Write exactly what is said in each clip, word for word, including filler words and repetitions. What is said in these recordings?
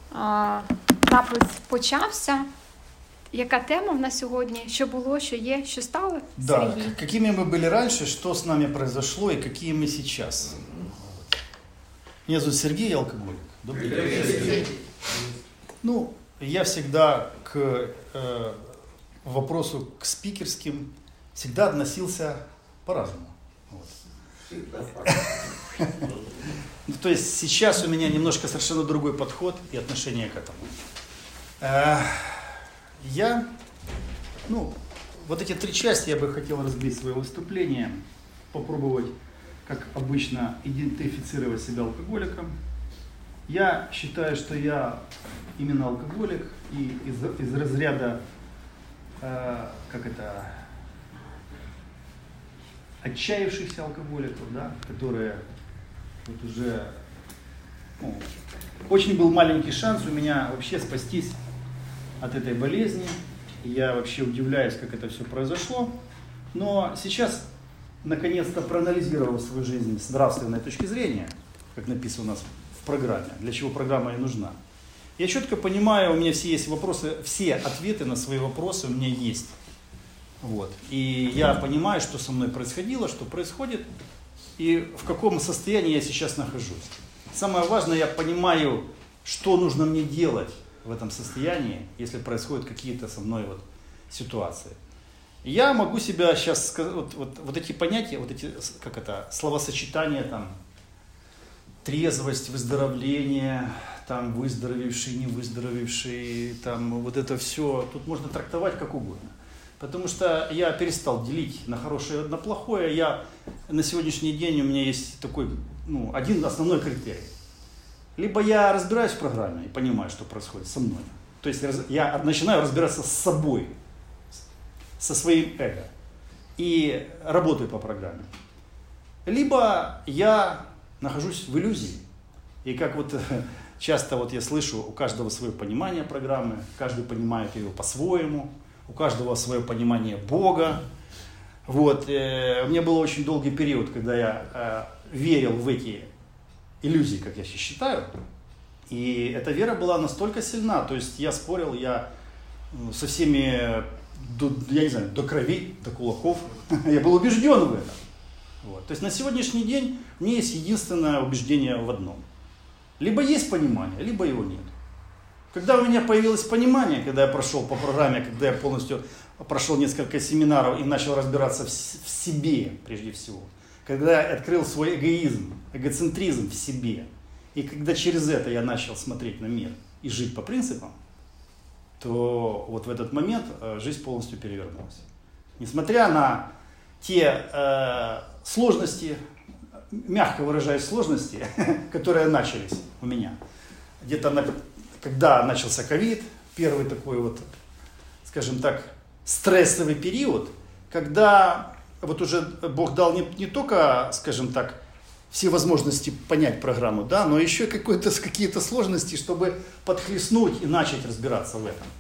напис почався. Яка тема в нас сьогодні? Що було, що є, що стало? Да, Сергій? какими мы были раньше, что с нами произошло и какие мы сейчас. Меня зовут Сергей, я алкоголик. Добрый день. Ну, я всегда к э, вопросу к спикерским всегда относился по-разному. Вот. Ну, то есть сейчас у меня немножко совершенно другой подход и отношение к этому. Э, я, ну, вот эти три части я бы хотел разбить свое выступление, попробовать, как обычно, идентифицировать себя алкоголиком. Я считаю, что я именно алкоголик и из, из разряда, э, как это, отчаявшихся алкоголиков, да, которые вот уже, ну, очень был маленький шанс у меня вообще спастись от этой болезни. Я вообще удивляюсь, как это все произошло. Но сейчас, наконец-то, проанализировав свою жизнь с нравственной точки зрения, как написано у нас в программе, для чего программа и нужна, я четко понимаю, у меня все есть вопросы, все ответы на свои вопросы у меня есть. Вот. И я понимаю, что со мной происходило, что происходит, и в каком состоянии я сейчас нахожусь. Самое важное, я понимаю, что нужно мне делать в этом состоянии, если происходят какие-то со мной вот ситуации. Я могу себя сейчас сказать, вот, вот, вот эти понятия, вот эти, как это, словосочетания, там, трезвость, выздоровление, там, выздоровевший, не выздоровевший, там, вот это все, тут можно трактовать как угодно. Потому что я перестал делить на хорошее и на плохое. Я на сегодняшний день, у меня есть такой, ну, один основной критерий. Либо я разбираюсь в программе и понимаю, что происходит со мной. То есть я начинаю разбираться с собой, со своим эго. И работаю по программе. Либо я нахожусь в иллюзии. И как вот часто вот я слышу, у каждого свое понимание программы, каждый понимает ее по-своему, у каждого свое понимание Бога. Вот. У меня был очень долгий период, когда я верил в эти иллюзии, как я считаю. И эта вера была настолько сильна, то есть я спорил, я со всеми, до, я не знаю, до крови, до кулаков, я был убежден в этом. Вот. То есть на сегодняшний день у меня есть единственное убеждение в одном. Либо есть понимание, либо его нет. Когда у меня появилось понимание, когда я прошел по программе, когда я полностью прошел несколько семинаров и начал разбираться в, в себе прежде всего, когда я открыл свой эгоизм, эгоцентризм в себе, и когда через это я начал смотреть на мир и жить по принципам, то вот в этот момент жизнь полностью перевернулась. Несмотря на те э, сложности, мягко выражаясь, сложности, которые начались у меня, где-то на, когда начался ковид, первый такой вот, скажем так, стрессовый период, когда вот уже Бог дал не, не только, скажем так, все возможности понять программу, да, но еще какие-то, какие-то сложности, чтобы подхлестнуть и начать разбираться в этом.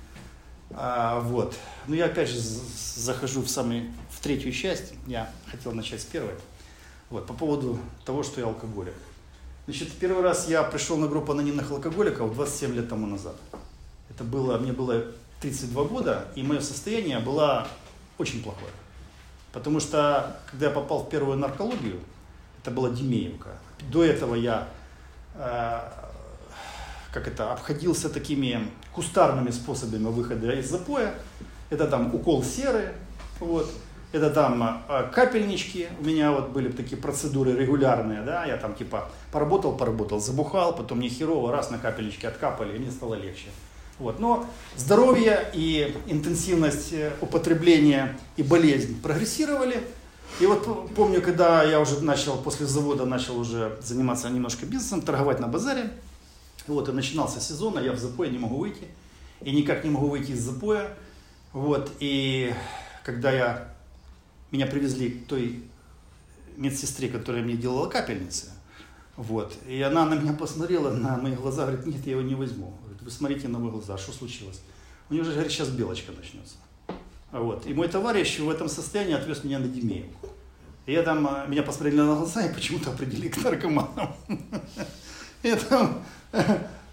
А, вот. Ну, я опять же захожу в, самый, в третью часть, я хотел начать с первой. Вот, по поводу того, что я алкоголик. Значит, первый раз я пришел на группу анонимных алкоголиков двадцать семь лет тому назад. Это было, мне было тридцать два года, и мое состояние было очень плохое. Потому что, когда я попал в первую наркологию, это была Демеевка. До этого я э, как это, обходился такими кустарными способами выхода из запоя. Это там укол серы, вот. Это там э, капельнички. У меня вот были такие процедуры регулярные, да. Я там типа поработал, поработал, забухал, потом мне херово, раз на капельнички откапали, и мне стало легче. Вот. Но здоровье и интенсивность употребления и болезнь прогрессировали. И вот помню, когда я уже начал, после завода начал уже заниматься немножко бизнесом, торговать на базаре. Вот, и начинался сезон, а я в запой не могу выйти. И никак не могу выйти из запоя. Вот, и когда я, меня привезли к той медсестре, которая мне делала капельницы, вот, и она на меня посмотрела, на мои глаза, говорит, нет, я его не возьму. Говорит, вы смотрите на мои глаза, что случилось? У нее же, говорит, сейчас белочка начнется. Вот. И мой товарищ в этом состоянии отвез меня на Демеевку. И я там, меня посмотрели на глаза и почему-то определили к наркоманам. Я там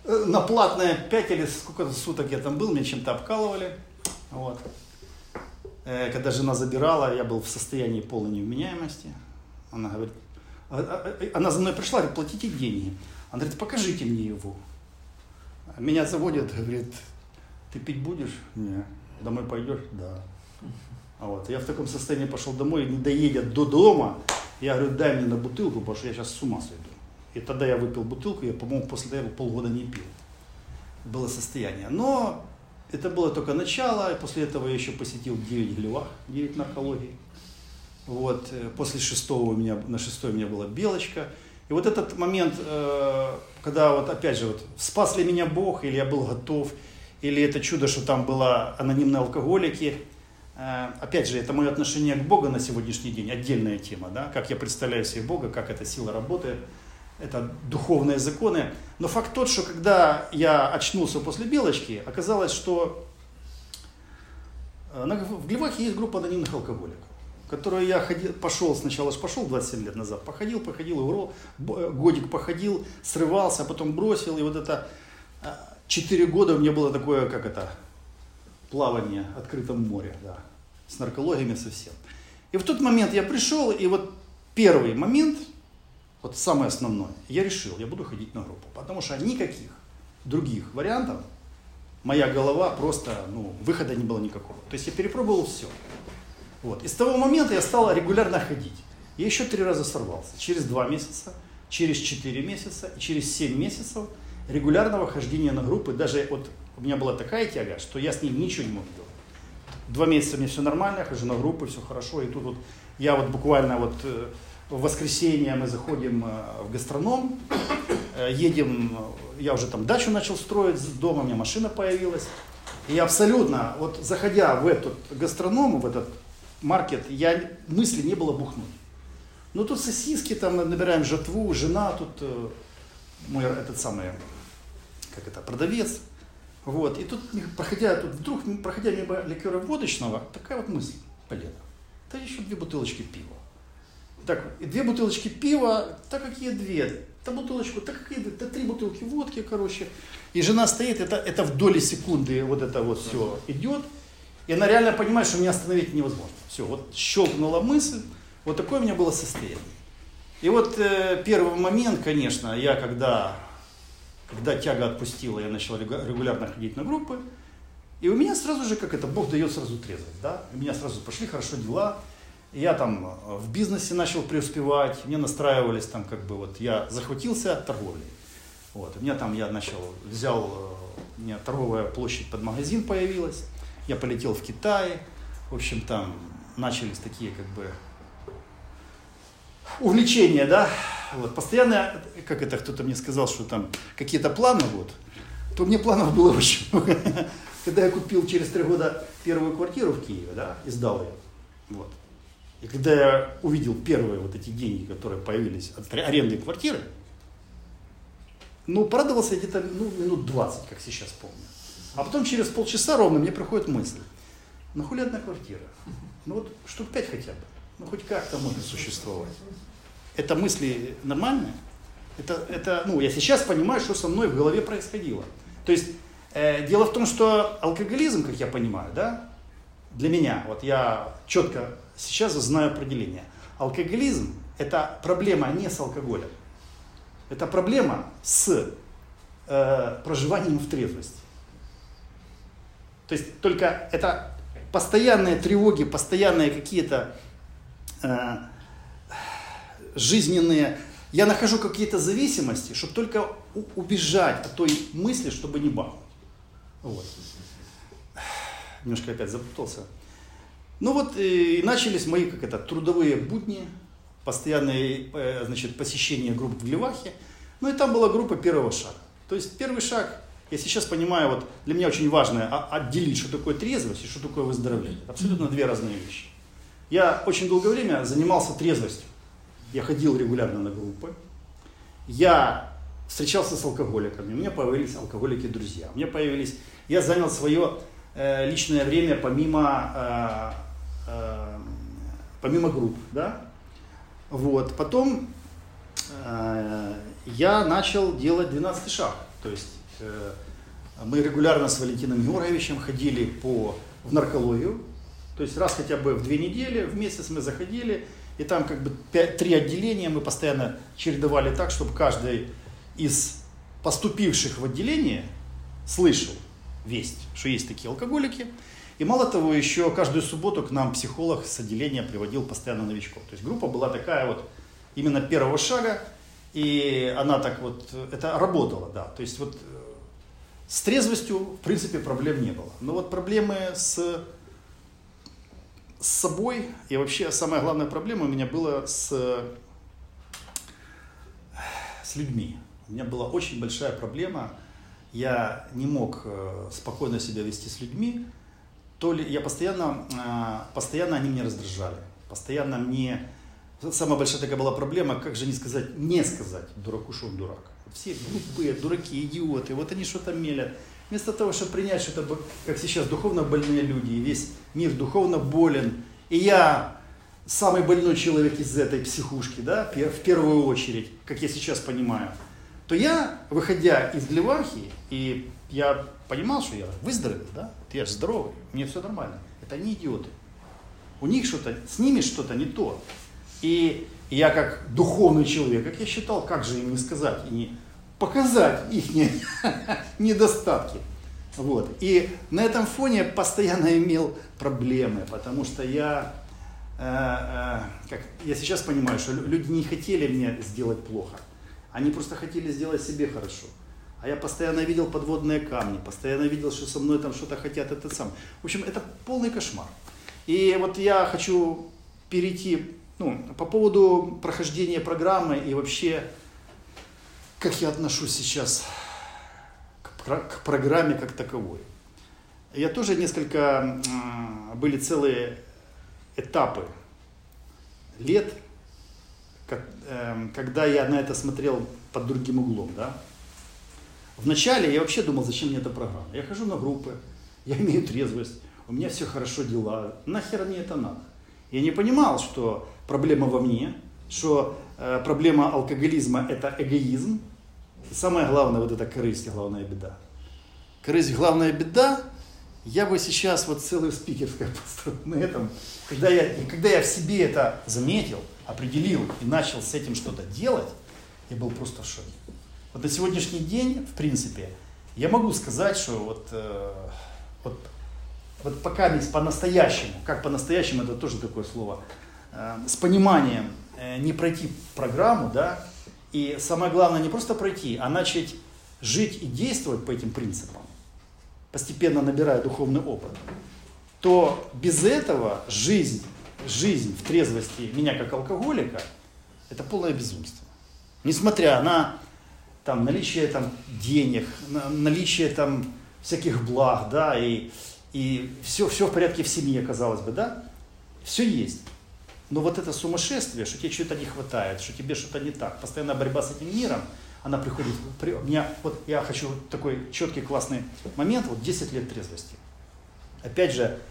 на платное пять или сколько суток я там был, меня чем-то обкалывали. Вот. Когда жена забирала, я был в состоянии полной невменяемости. Она говорит, она за мной пришла, говорит, платите деньги. Она говорит, покажите мне его. Меня заводят, говорит, ты пить будешь? Нет. Домой пойдешь? Да. Вот. Я в таком состоянии пошел домой, не доедет до дома. Я говорю, дай мне на бутылку, потому что я сейчас с ума сойду. И тогда я выпил бутылку, я, по-моему, после этого полгода не пил. Было состояние. Но это было только начало. После этого я еще посетил девять глевах, девять наркологий. Вот. После шестого у меня, на шестой у меня была белочка. И вот этот момент, когда вот опять же, вот, спас ли меня Бог, или я был готов, или это чудо, что там было анонимные алкоголики. Опять же, это мое отношение к Богу на сегодняшний день, отдельная тема, да? Как я представляю себе Бога, как эта сила работает, это духовные законы. Но факт тот, что когда я очнулся после белочки, оказалось, что в Глевахе есть группа анонимных алкоголиков, в которую я ходил, пошел, сначала же пошел двадцать семь лет назад, походил, походил, играл, годик походил, срывался, а потом бросил, и вот это четыре года у меня было такое, как это, плавание в открытом море, да, с наркологиями совсем. И в тот момент я пришел, и вот первый момент, вот самое основное, я решил, я буду ходить на группу, потому что никаких других вариантов, моя голова просто, ну, выхода не было никакого. То есть я перепробовал все. Вот. И с того момента я стал регулярно ходить. Я еще три раза сорвался. Через два месяца, через четыре месяца и через семь месяцев регулярного хождения на группы. Даже вот у меня была такая тяга, что я с ней ничего не мог делать. Два месяца мне все нормально, я хожу на группы, все хорошо. И тут вот я вот буквально вот в воскресенье мы заходим в гастроном, едем, я уже там дачу начал строить, дома у меня машина появилась. И абсолютно, вот заходя в этот гастроном, в этот маркет, я, мысли не было бухнуть. Ну тут сосиски, там набираем жатву, жена тут, мой этот самый, как это, продавец. Вот, и тут, проходя, тут вдруг, проходя мимо ликера водочного, такая вот мысль полета. Да еще две бутылочки пива. Так, и две бутылочки пива, так какие две? Да бутылочку, так какие две? Да три бутылки водки, короче. И жена стоит, это, это в доли секунды вот это вот все идет. И она реально понимает, что меня остановить невозможно. Все, вот щелкнула мысль, вот такое у меня было состояние. И вот э, первый момент, конечно, я когда, когда тяга отпустила, я начал регулярно ходить на группы. И у меня сразу же, как это, Бог дает сразу трезвость, да? У меня сразу пошли хорошо дела. Я там в бизнесе начал преуспевать, мне настраивались там как бы вот, я захватился торговлей. Вот, у меня там, я начал, взял, у меня торговая площадь под магазин появилась, я полетел в Китай, в общем там начались такие как бы увлечения, да, вот, постоянно, как это кто-то мне сказал, что там какие-то планы, вот, то мне планов было очень много. Когда я купил через три года первую квартиру в Киеве, да, и сдал ее, вот. И когда я увидел первые вот эти деньги, которые появились от аренды квартиры, ну, порадовался я где-то ну, минут двадцать, как сейчас помню. А потом через полчаса ровно мне приходит мысль, ну, хули одна квартира? Ну, вот штук пять хотя бы. Ну, хоть как-то можно существовать. Это мысли нормальные? Это, это, ну, я сейчас понимаю, что со мной в голове происходило. То есть, э, дело в том, что алкоголизм, как я понимаю, да, для меня, вот я четко сейчас знаю определение. Алкоголизм – это проблема не с алкоголем. Это проблема с э, проживанием в трезвости. То есть только это постоянные тревоги, постоянные какие-то э, жизненные... Я нахожу какие-то зависимости, чтобы только у- убежать от той мысли, чтобы не бахнуть. Вот. Немножко опять запутался. Ну вот и начались мои, как это, трудовые будни, постоянное, значит, посещение групп в Глевахе. Ну и там была группа первого шага. То есть первый шаг, я сейчас понимаю, вот для меня очень важно отделить, что такое трезвость и что такое выздоровление. Абсолютно две разные вещи. Я очень долгое время занимался трезвостью. Я ходил регулярно на группы. Я встречался с алкоголиками. У меня появились алкоголики-друзья. У меня появились... Я занял свое э, личное время помимо... Э, помимо групп, да, вот, потом э, я начал делать двенадцатый шаг, то есть э, мы регулярно с Валентином Георгиевичем ходили по, в наркологию, то есть раз хотя бы в две недели, в месяц мы заходили, и там как бы пять, три отделения мы постоянно чередовали так, чтобы каждый из поступивших в отделение слышал весть, что есть такие алкоголики. И мало того, еще каждую субботу к нам психолог с отделения приводил постоянно новичков. То есть группа была такая вот именно первого шага, и она так вот, это работало, да. То есть вот с трезвостью, в принципе, проблем не было. Но вот проблемы с, с собой, и вообще самая главная проблема у меня была с, с людьми. У меня была очень большая проблема, я не мог спокойно себя вести с людьми, то ли я постоянно, постоянно они меня раздражали, постоянно мне, самая большая такая была проблема, как же не сказать, не сказать дураку, что он дурак. Все глупые, дураки, идиоты, вот они что-то мелят. Вместо того, чтобы принять что-то, как сейчас, духовно больные люди, и весь мир духовно болен, и я самый больной человек из этой психушки, да, в первую очередь, как я сейчас понимаю, то я, выходя из Глевархии, и я понимал, что я выздоровел, да, я же здоровый, мне все нормально. Это не идиоты. У них что-то, с ними что-то не то. И я как духовный человек, как я считал, как же им не сказать и не показать их недостатки. Вот. И на этом фоне постоянно имел проблемы, потому что я, э, э, как, я сейчас понимаю, что люди не хотели мне сделать плохо. Они просто хотели сделать себе хорошо. А я постоянно видел подводные камни, постоянно видел, что со мной там что-то хотят, это сам. В общем, это полный кошмар. И вот я хочу перейти, ну, по поводу прохождения программы и вообще, как я отношусь сейчас к, к программе как таковой. Я тоже несколько, были целые этапы лет, когда я на это смотрел под другим углом, да. Вначале я вообще думал, зачем мне эта программа. Я хожу на группы, я имею трезвость, у меня все хорошо дела, нахер мне это надо. Я не понимал, что проблема во мне, что э, проблема алкоголизма – это эгоизм. И самое главное, вот это корысть, главная беда. Корысть – главная беда. Я бы сейчас вот целую спикерскую построил на этом. Когда я, когда я в себе это заметил, определил и начал с этим что-то делать, я был просто в шоке. Вот на сегодняшний день, в принципе, я могу сказать, что вот, э, вот, вот пока по-настоящему, как по-настоящему, это тоже такое слово, э, с пониманием э, не пройти программу, да, и самое главное не просто пройти, а начать жить и действовать по этим принципам, постепенно набирая духовный опыт, то без этого жизнь, жизнь в трезвости меня как алкоголика, это полное безумство. Несмотря на там, наличие там, денег, на, наличие там, всяких благ, да, и, и все, все в порядке в семье, казалось бы, да, все есть. Но вот это сумасшествие, что тебе что-то не хватает, что тебе что-то не так, постоянная борьба с этим миром, она приходит, при, у меня, вот я хочу такой четкий, классный момент, вот десять лет трезвости. Опять же,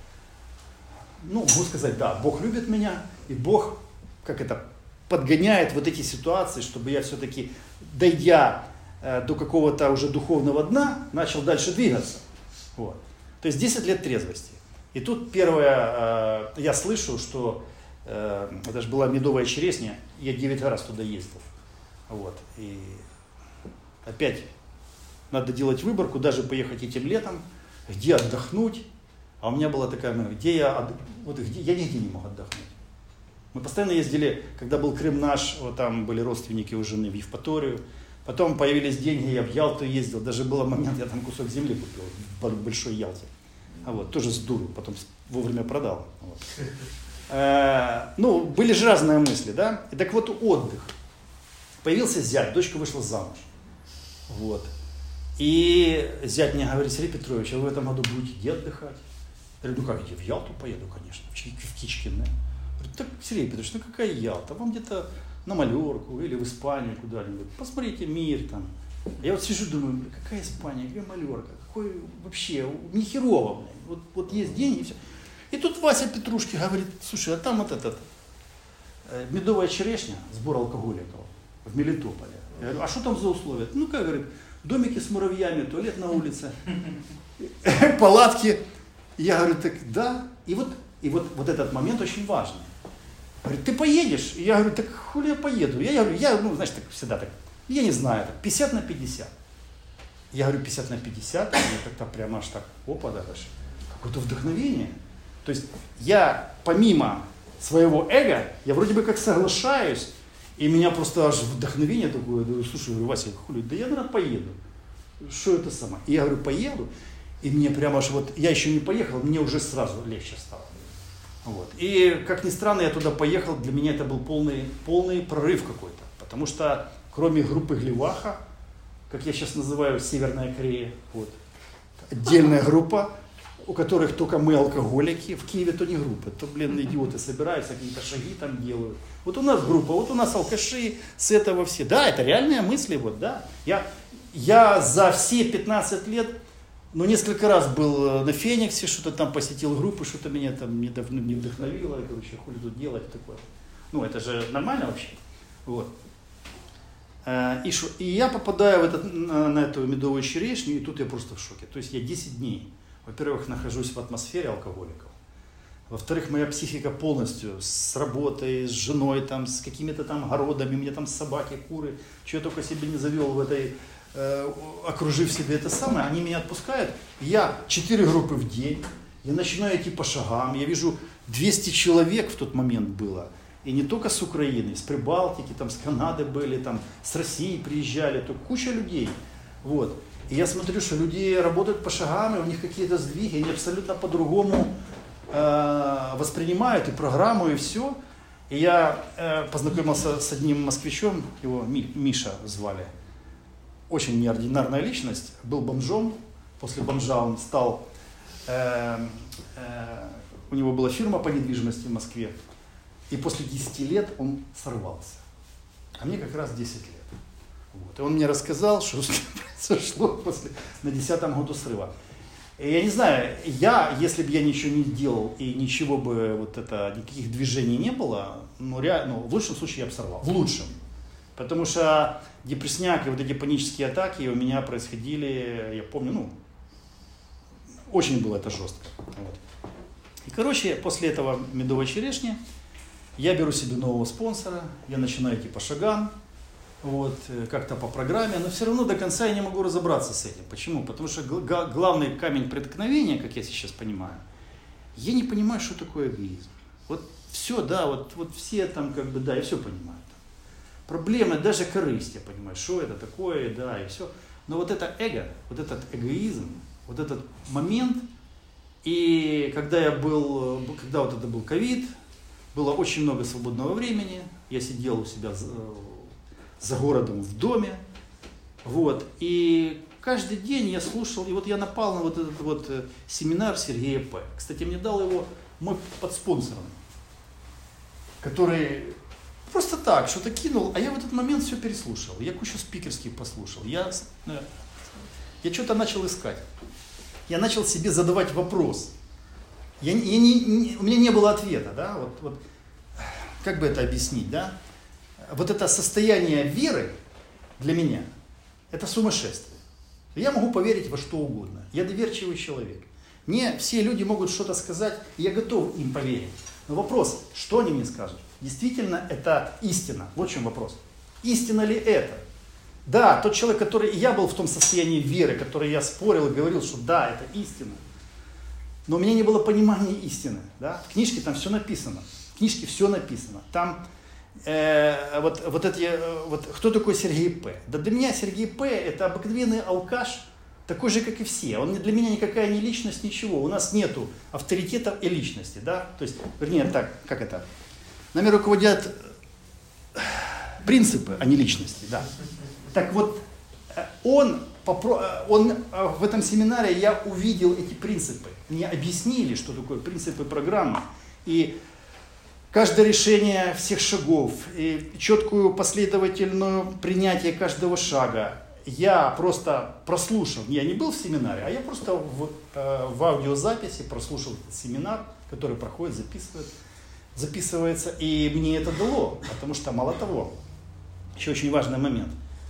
ну, могу сказать, да, Бог любит меня, и Бог, как это, подгоняет вот эти ситуации, чтобы я все-таки, дойдя э, до какого-то уже духовного дна, начал дальше двигаться. Вот. То есть десять лет трезвости. И тут первое, э, я слышу, что э, это же была медовая чересня, я девять раз туда ездил. Вот. И опять надо делать выбор, куда же поехать этим летом, где отдохнуть. А у меня была такая, где я, вот, где, я нигде не мог отдохнуть. Мы постоянно ездили, когда был Крым наш, вот там были родственники у жены в Евпаторию. Потом появились деньги, я в Ялту ездил. Даже был момент, я там кусок земли купил в Большой Ялте. А вот, тоже с дуру, потом вовремя продал. Вот. Э, ну, были же разные мысли, да? И так вот, отдых. Появился зять, дочка вышла замуж. Вот. И зять мне говорит: Сергей Петрович, а вы в этом году будете где отдыхать? Я говорю: ну как, где? В Ялту поеду, конечно, в Кичкине. Говорит: так, Сергей Петрович, ну какая Ялта? Вам где-то на Малерку или в Испанию куда-нибудь. Посмотрите мир там. Я вот сижу, думаю: какая Испания, какая Малерка, какой вообще, не херово, блин. Вот, вот есть деньги и все. И тут Вася Петрушки говорит: слушай, а там вот этот, медовая черешня, сбор алкоголиков в Мелитополе. Я говорю: а что там за условия? Ну как, говорит, домики с муравьями, туалет на улице, палатки. Я говорю, так да. И вот, и вот, вот этот момент очень важный. Говорит, ты поедешь? И я говорю, так хули я поеду? Я, я говорю, я, ну, знаешь, так всегда так, я не знаю, так, пятьдесят на пятьдесят. Я говорю, пятьдесят на пятьдесят, и мне как-то прямо аж так, опа, да, аж какое-то вдохновение. То есть я помимо своего эго, я вроде бы как соглашаюсь, и меня просто аж вдохновение такое, да, слушай, говорю, Вася, хули, да я, наверное, поеду. Что это самое? И я говорю, поеду, и мне прямо аж вот, я еще не поехал, мне уже сразу легче стало. Вот. И, как ни странно, я туда поехал, для меня это был полный, полный прорыв какой-то, потому что кроме группы Глеваха, как я сейчас называю, Северная Корея, вот, отдельная группа, у которых только мы алкоголики, в Киеве то не группа, то, блин, идиоты собираются, какие-то шаги там делают. Вот у нас группа, вот у нас алкаши, с этого все. Да, это реальные мысли, вот, да. Я, я за все пятнадцать лет, ну, несколько раз был на Фениксе, что-то там посетил группы, что-то меня там не вдохновило, короче, хули тут делать такое. Ну, это же нормально вообще, вот. И, шо, и я попадаю в этот, на, на эту медовую черешню, и тут я просто в шоке. То есть я десять дней, во-первых, нахожусь в атмосфере алкоголиков. Во-вторых, моя психика полностью с работой, с женой, там, с какими-то там огородами, у меня там собаки, куры, что я только себе не завел в этой, э, окружив себе это самое, они меня отпускают. Я четыре группы в день, я начинаю идти по шагам, я вижу двести человек в тот момент было. И не только с Украины, с Прибалтики, там, с Канады были, там, с России приезжали, то куча людей. Вот. И я смотрю, что люди работают по шагам, и у них какие-то сдвиги, они абсолютно по-другому э, воспринимают и программу, и все. И я э, познакомился с одним москвичом, его Ми, Миша звали. Очень неординарная личность, был бомжом. После бомжа он стал, э, э, у него была фирма по недвижимости в Москве. И после десяти лет он сорвался. А мне как раз десять лет. Вот. И он мне рассказал, что произошло после, на десятом году срыва. И я не знаю, я, если бы я ничего не делал и ничего бы, вот это, никаких движений не было, ну, реально, ну, в лучшем случае я бы сорвал. В лучшем. Потому что депрессняк и вот эти панические атаки у меня происходили, я помню, ну, очень было это жестко. Вот. И, короче, после этого медовой черешни я беру себе нового спонсора, я начинаю идти по шагам, вот, как-то по программе, но все равно до конца я не могу разобраться с этим. Почему? Потому что г- главный камень преткновения, как я сейчас понимаю, я не понимаю, что такое эгоизм. Вот все, да, вот, вот все там как бы, да, я все понимаю. Проблемы, даже корысть, я понимаю, что это такое, да, и все. Но вот это эго, вот этот эгоизм, вот этот момент, и когда я был, когда вот это был ковид, было очень много свободного времени, я сидел у себя за, за городом в доме, вот, и каждый день я слушал, и вот я напал на вот этот вот семинар Сергея П. Кстати, мне дал его мой подспонсор, который просто так что-то кинул, а я в этот момент все переслушал, я кучу спикерских послушал, я, я что-то начал искать, я начал себе задавать вопрос. Я, я не, не, у меня не было ответа, да, вот, вот, как бы это объяснить, да, вот это состояние веры для меня, это сумасшествие. Я могу поверить во что угодно, я доверчивый человек. Мне все люди могут что-то сказать, и я готов им поверить. Но вопрос, что они мне скажут? Действительно это истина? Вот в чем вопрос. Истина ли это? Да, тот человек, который, я был в том состоянии веры, который я спорил и говорил, что да, это истина. Но у меня не было понимания истины. Да? В книжке там все написано. В книжке все написано. Там э, вот, вот эти, э, вот, кто такой Сергей П? Да для меня Сергей П это обыкновенный алкаш, такой же, как и все. Он для меня никакая не личность, ничего. У нас нету авторитета и личности. Да? То есть, вернее, так, как это? Нами руководят принципы, а не личности. Да. Так вот, он, он в этом семинаре я увидел эти принципы. Мне объяснили, что такое принципы программы. И каждое решение всех шагов, и четкую последовательную принятие каждого шага. Я просто прослушал, я не был в семинаре, а я просто в, в аудиозаписи прослушал этот семинар, который проходит, записывает, записывается. И мне это дало, потому что, мало того, еще очень важный момент.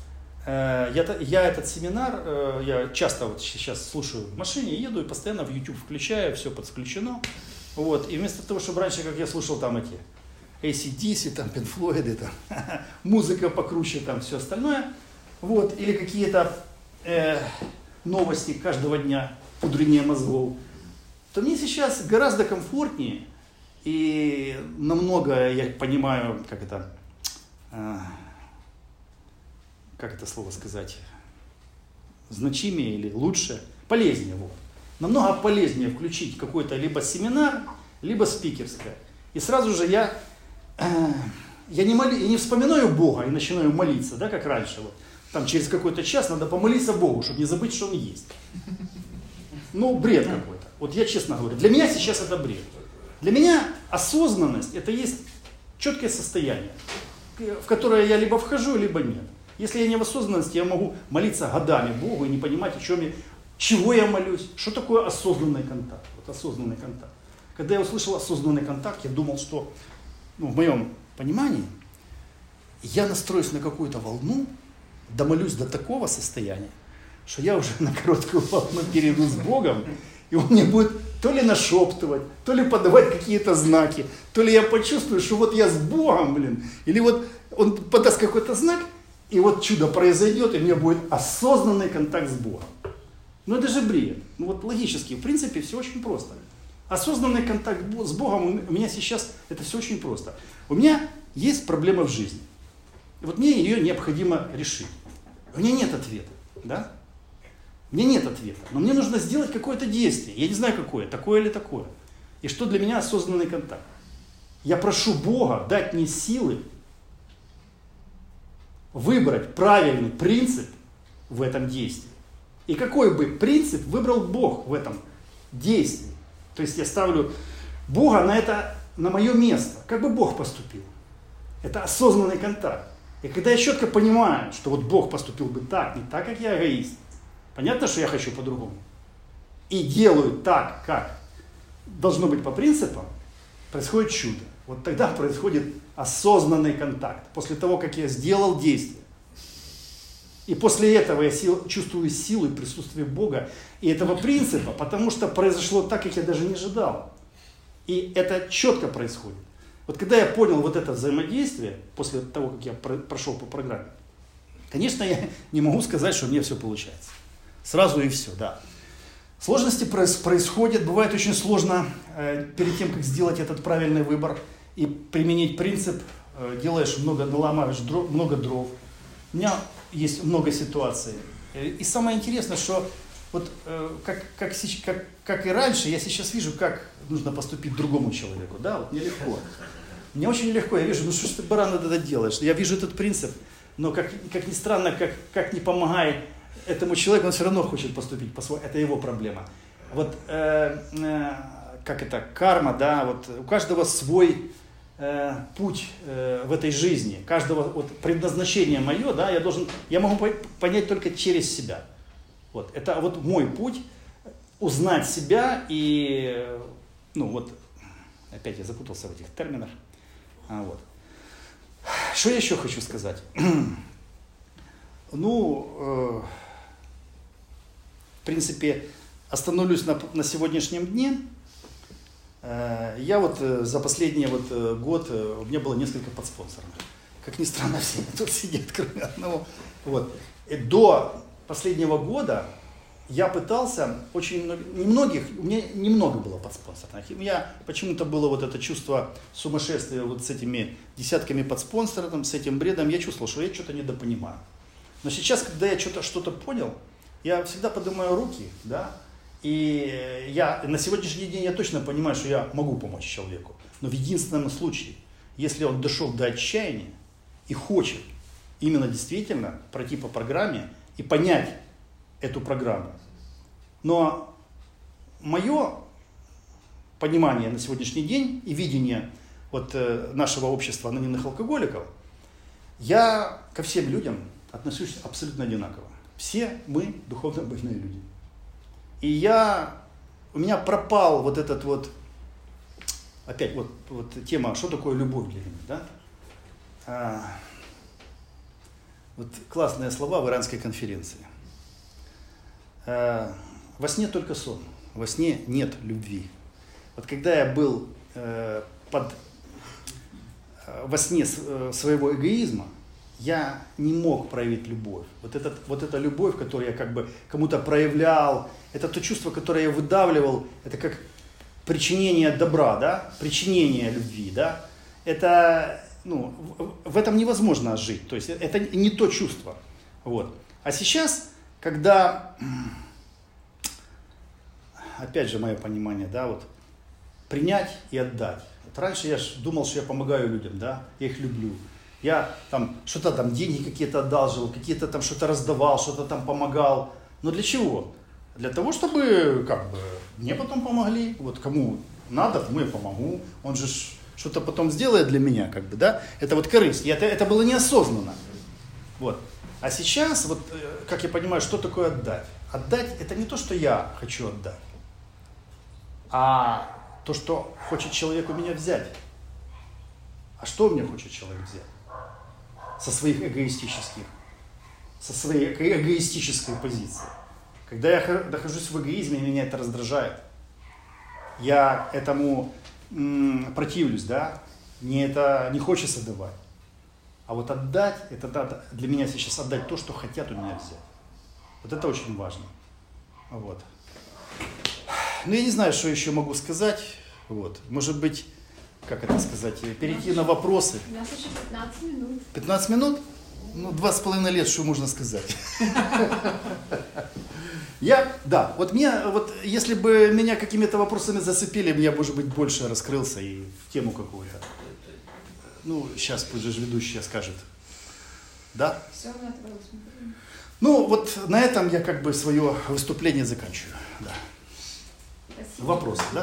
э, я, я этот семинар, э, я часто вот сейчас слушаю в машине, еду и постоянно в YouTube включаю, все подключено. Вот, и вместо того, чтобы раньше, как я слушал там эти эй си ди си, там, Pink Floyd, там, музыка покруче, там, все остальное, вот, или какие-то э, новости каждого дня, пудрение мозгов, то мне сейчас гораздо комфортнее и намного, я понимаю, как это, э, как это слово сказать, значимее или лучше, полезнее, вот. Намного полезнее включить какой-то либо семинар, либо спикерское. И сразу же я, э, я, не моли, я не вспоминаю Бога и начинаю молиться, да, как раньше. Вот. Там через какой-то час надо помолиться Богу, чтобы не забыть, что Он есть. Ну, бред какой-то. Вот я честно говорю, для меня сейчас это бред. Для меня осознанность – это есть четкое состояние, в которое я либо вхожу, либо нет. Если я не в осознанности, я могу молиться годами Богу и не понимать, о чем я... Чего я молюсь? Что такое осознанный контакт? Вот осознанный контакт. Когда я услышал осознанный контакт, я думал, что, ну, в моем понимании, я настроюсь на какую-то волну, домолюсь до такого состояния, что я уже на короткую волну перейду с Богом, и Он мне будет то ли нашептывать, то ли подавать какие-то знаки, то ли я почувствую, что вот я с Богом, блин, или вот Он подаст какой-то знак, и вот чудо произойдет, и у меня будет осознанный контакт с Богом. Ну это же бред. Ну вот логически, в принципе, все очень просто. Осознанный контакт с Богом у меня сейчас, это все очень просто. У меня есть проблема в жизни. И вот мне ее необходимо решить. У меня нет ответа, да? У меня нет ответа. Но мне нужно сделать какое-то действие. Я не знаю какое, такое или такое. И что для меня осознанный контакт? Я прошу Бога дать мне силы выбрать правильный принцип в этом действии. И какой бы принцип выбрал Бог в этом действии? То есть я ставлю Бога на это, на мое место. Как бы Бог поступил? Это осознанный контакт. И когда я четко понимаю, что вот Бог поступил бы так, не так, как я эгоист. Понятно, что я хочу по-другому. И делаю так, как должно быть по принципам, происходит чудо. Вот тогда происходит осознанный контакт. После того, как я сделал действие. И после этого я сил, чувствую силу и присутствие Бога и этого принципа, потому что произошло так, как я даже не ожидал. И это четко происходит. Вот когда я понял вот это взаимодействие, после того, как я прошел по программе, конечно, я не могу сказать, что у меня все получается. Сразу и все, да. Сложности происходят, бывает очень сложно э, перед тем, как сделать этот правильный выбор и применить принцип, э, делаешь много, наламываешь дров, много дров. У меня есть много ситуаций. И самое интересное, что вот э, как, как, как, как и раньше, я сейчас вижу, как нужно поступить другому человеку. Да, вот мне легко. Мне очень легко. Я вижу, ну что ж ты, баран, это делаешь? Я вижу этот принцип, но как, как ни странно, как, как не помогает этому человеку, он все равно хочет поступить по-своему. Это его проблема. Вот э, э, как это, карма, да, вот у каждого свой э, путь э, в этой жизни, каждого вот, предназначение мое, да, я должен, я могу понять только через себя. Вот, это вот мой путь, узнать себя и, ну вот, опять я запутался в этих терминах. А, вот. Что я еще хочу сказать? Ну, э, в принципе, остановлюсь на, на сегодняшнем дне. Э, я вот э, за последний вот, э, год, э, у меня было несколько подспонсоров. Как ни странно, все тут сидят, кроме одного. Вот. И до последнего года я пытался, очень много, немногих, у меня немного было подспонсоров. У меня почему-то было вот это чувство сумасшествия вот с этими десятками подспонсоров, с этим бредом. Я чувствовал, что я что-то недопонимаю. Но сейчас, когда я что-то, что-то понял, я всегда поднимаю руки, да, и я, на сегодняшний день я точно понимаю, что я могу помочь человеку. Но в единственном случае, если он дошел до отчаяния и хочет именно действительно пройти по программе и понять эту программу. Но мое понимание на сегодняшний день и видение вот, э, нашего общества анонимных алкоголиков, я ко всем людям отношусь абсолютно одинаково. Все мы духовно больные люди. И я, у меня пропал вот этот вот, опять вот, вот тема, что такое любовь для меня, да? А, Вот классные слова в иранской конференции. Э, во сне только сон, во сне нет любви. Вот когда я был э, под, э, во сне с, э, своего эгоизма, я не мог проявить любовь. Вот, этот, вот эта любовь, которую я как бы кому-то проявлял, это то чувство, которое я выдавливал, это как причинение добра, да, причинение любви, да. Это, ну, в, в этом невозможно жить, то есть это не то чувство. Вот. А сейчас, когда, опять же мое понимание, да, вот, принять и отдать. Вот раньше я ж думал, что я помогаю людям, да, я их люблю. Я там что-то там, деньги какие-то одалживал, какие-то там что-то раздавал, что-то там помогал. Но для чего? Для того, чтобы как бы мне потом помогли. Вот кому надо, тому я помогу. Он же что-то потом сделает для меня, как бы, да? Это вот корысть. И это, это было неосознанно. Вот. А сейчас, вот, как я понимаю, что такое отдать? Отдать – это не то, что я хочу отдать, а то, что хочет человек у меня взять. А что у меня хочет человек взять? Со своих эгоистических, со своей эгоистической позиции. Когда я нахожусь в эгоизме, меня это раздражает. Я этому м, противлюсь, да? Мне это не хочется давать. А вот отдать, это да, для меня сейчас отдать то, что хотят у меня взять. Вот это очень важно. Вот. Ну, я не знаю, что еще могу сказать. Вот. Может быть, как это сказать, перейти на вопросы. У нас еще пятнадцать минут. пятнадцать минут? Ну, два с половиной лет, что можно сказать. Я, да, вот меня, вот если бы меня какими-то вопросами зацепили, я, может быть, больше раскрылся и в тему какую-то. Ну, сейчас пусть же ведущая скажет. Да? Все, на твоё усмотрение. Ну, вот на этом я как бы свое выступление заканчиваю. Да. Спасибо. Вопросы, да?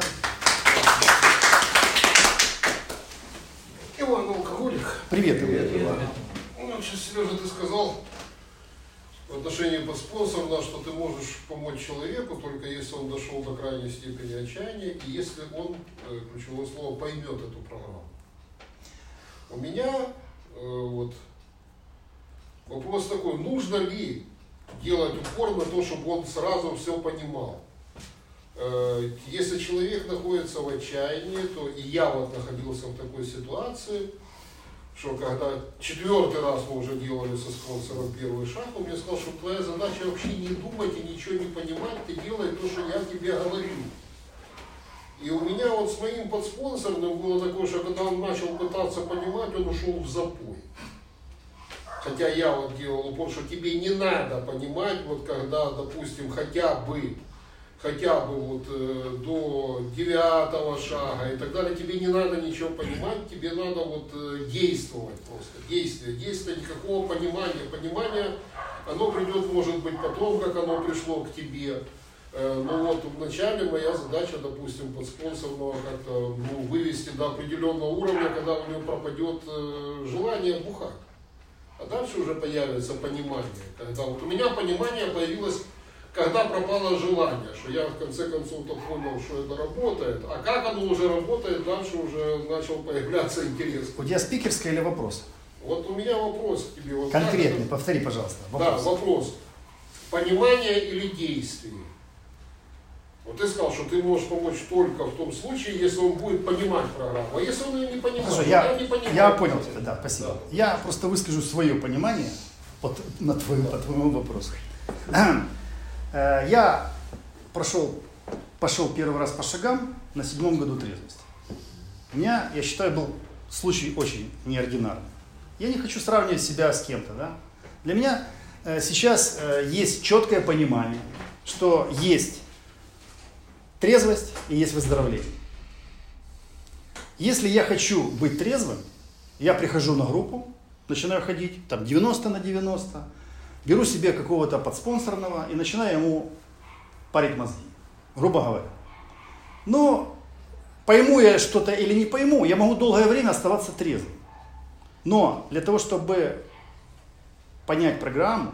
Иван, алкоголик. Привет, привет, Иван. Ну, сейчас, Сережа, ты сказал в отношении подспонсорного, что ты можешь помочь человеку, только если он дошел до крайней степени отчаяния, и если он, ключевое слово, поймет эту программу. У меня э, вот вопрос такой, нужно ли делать упор на то, чтобы он сразу все понимал. Э, если человек находится в отчаянии, то и я вот находился в такой ситуации, что когда четвертый раз мы уже делали со спонсором первый шаг, он мне сказал, что твоя задача вообще не думать и ничего не понимать, ты делай то, что я тебе говорю. И у меня вот с моим подспонсорным было такое, что когда он начал пытаться понимать, он ушел в запой. Хотя я вот делал упор, что тебе не надо понимать, вот когда, допустим, хотя бы, хотя бы вот э, до девятого шага и так далее, тебе не надо ничего понимать, тебе надо вот э, действовать просто, действие, действие, никакого понимания. Понимание, оно придет, может быть, потом, как оно пришло к тебе. Но вот вначале моя задача, допустим, подспонсорного как-то ну, вывести до определенного уровня, когда у него пропадет э, желание бухать. А дальше уже появится понимание. Когда вот у меня понимание появилось, когда пропало желание, что я в конце концов-то понял, что это работает. А как оно уже работает, дальше уже начал появляться интерес. У тебя спикерская или вопрос? Вот у меня вопрос к тебе. Вот конкретный, это... повтори, пожалуйста. Вопрос. Да, вопрос. Понимание или действие? Вот ты сказал, что ты можешь помочь только в том случае, если он будет понимать программу. А если он ее не понимает, Хорошо, я, я, не понимаю. я понял тебя, да, спасибо. Да. Я просто выскажу свое понимание под, на твою, по твоему вопросу. Я прошел, пошел первый раз по шагам на седьмом году трезвости. У меня, я считаю, был случай очень неординарный. Я не хочу сравнивать себя с кем-то. Да? Для меня сейчас есть четкое понимание, что есть трезвость и есть выздоровление. Если я хочу быть трезвым, я прихожу на группу, начинаю ходить, там девяносто на девяносто, беру себе какого-то подспонсорного и начинаю ему парить мозги, грубо говоря. Но пойму я что-то или не пойму, я могу долгое время оставаться трезвым. Но для того, чтобы понять программу,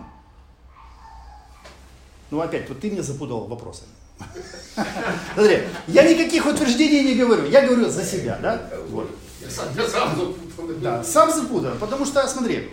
ну опять, вот ты меня запутал вопросами. Смотри, я никаких утверждений не говорю, я говорю за себя, да? Вот. Я сам, я сам запутан. Да, сам запутан, потому что, смотри,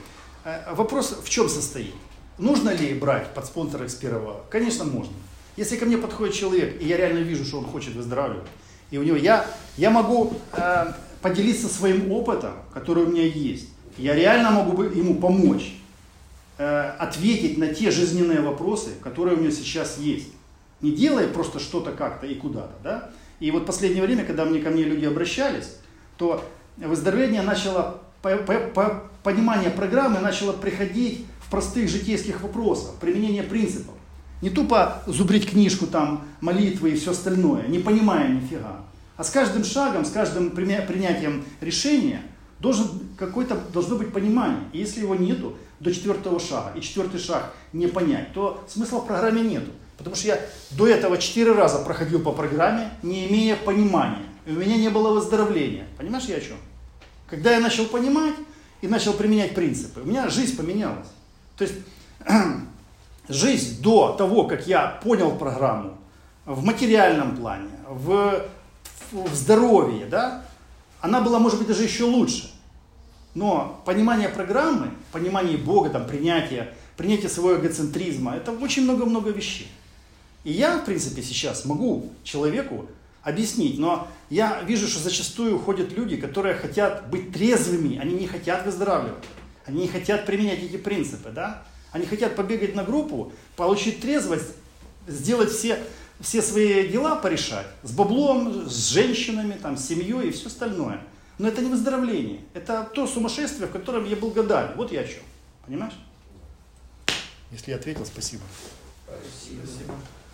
вопрос в чем состоит? Нужно ли брать под спонсора с первого? Конечно, можно. Если ко мне подходит человек, и я реально вижу, что он хочет выздоравливать, и у него я, я могу э, поделиться своим опытом, который у меня есть. Я реально могу ему помочь э, ответить на те жизненные вопросы, которые у него сейчас есть. Не делая просто что-то как-то и куда-то. Да? И вот в последнее время, когда мне, ко мне люди обращались, то выздоровление начало, по, по, по, понимание программы начало приходить в простых житейских вопросах, применение принципов. Не тупо зубрить книжку, там, молитвы и все остальное, не понимая нифига. А с каждым шагом, с каждым принятием решения должен, какое-то, должно быть понимание. И если его нету до четвертого шага, и четвертый шаг не понять, то смысла в программе нету. Потому что я до этого четыре раза проходил по программе, не имея понимания. И у меня не было выздоровления. Понимаешь, я о чем? Когда я начал понимать и начал применять принципы, у меня жизнь поменялась. То есть жизнь до того, как я понял программу в материальном плане, в, в здоровье, да, она была, может быть, даже еще лучше. Но понимание программы, понимание Бога, там, принятие, принятие своего эгоцентризма, это очень много-много вещей. И я, в принципе, сейчас могу человеку объяснить, но я вижу, что зачастую ходят люди, которые хотят быть трезвыми, они не хотят выздоравливать, они не хотят применять эти принципы, да? Они хотят побегать на группу, получить трезвость, сделать все, все свои дела порешать, с баблом, с женщинами, там, с семьей и все остальное. Но это не выздоровление, это то сумасшествие, в котором я был годами. Вот я о чем, понимаешь? Если я ответил, спасибо. Спасибо.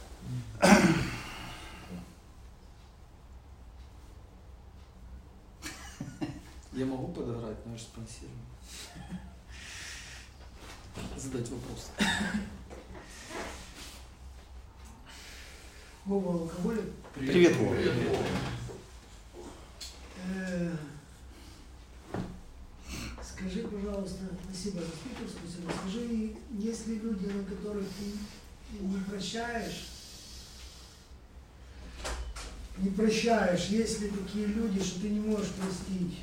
Я могу подобрать, но я же спонсирую. Задать вопрос. Вова, алкоголик? Привет, Вова. Э, Скажи, пожалуйста, спасибо за спикерскую, скажи, есть ли люди, на которых ты не прощаешь, не прощаешь, есть ли такие люди, что ты не можешь простить?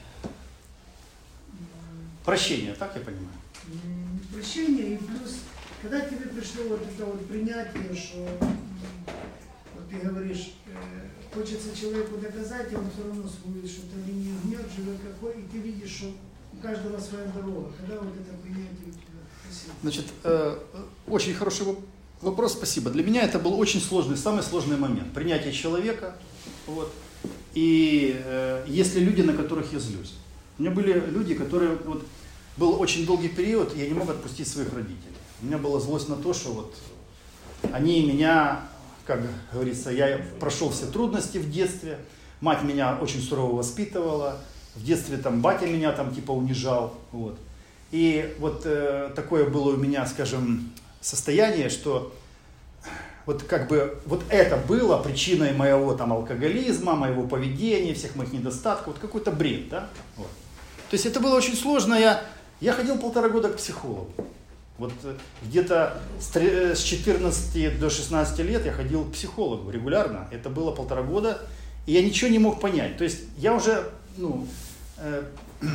Прощение, так я понимаю? Прощение, и плюс, когда тебе пришло вот это вот принятие, что вот ты говоришь, э, хочется человеку доказать, и он все равно свою что-то линию гнет, живет какой, и ты видишь, что у каждого своя дорога. Когда вот это принятие у тебя? Спасибо. Значит, э, очень хороший вопрос, спасибо. Для меня это был очень сложный, самый сложный момент. Принятие человека. Вот. И э, есть ли люди, на которых я злюсь? У меня были люди, которые... Вот, был очень долгий период, я не мог отпустить своих родителей. У меня была злость на то, что вот они меня, как говорится, я прошел все трудности в детстве. Мать меня очень сурово воспитывала. В детстве там батя меня там типа унижал. Вот. И вот э, такое было у меня, скажем, состояние, что вот как бы вот это было причиной моего там алкоголизма, моего поведения, всех моих недостатков. Вот какой-то бред, да? Вот. То есть это было очень сложно. Я, я ходил полтора года к психологу. Вот где-то с четырнадцати до шестнадцати лет я ходил к психологу регулярно. Это было полтора года. И я ничего не мог понять. То есть я уже, ну, э,